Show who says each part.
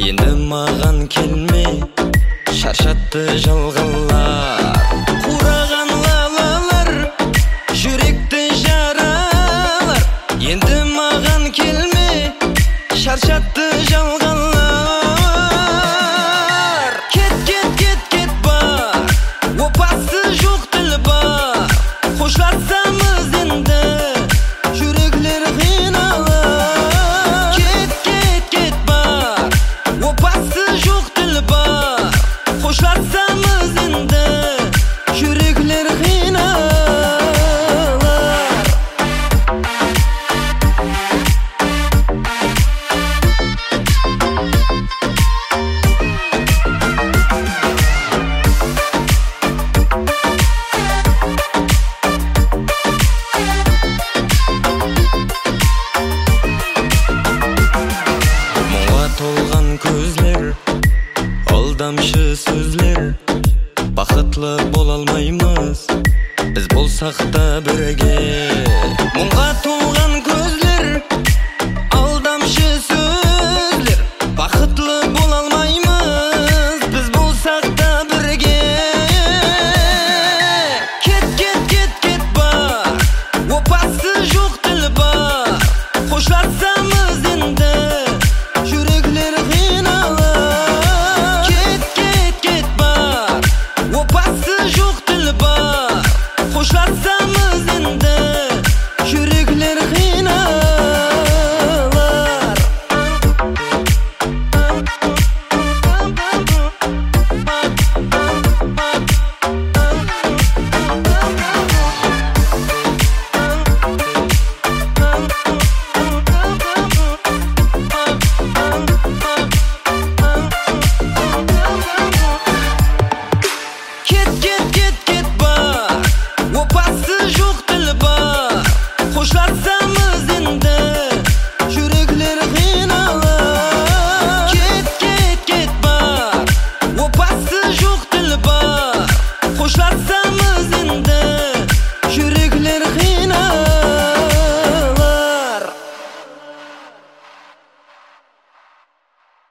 Speaker 1: Енді маған келме, шаршатты жалғанлар. Қураған лалалар, жүректі жаралар. Енді маған келме, шаршатты жалғанлар. Кет, кет, кет, кет бар, опасы жоқ тіл бар. Қошлассамыз енді, жүректер қиналар. Кет, кет, кет бар, опасы жоқ тіл бар. Қошлассамыз енді, жүректер қиналар. Толған көзлер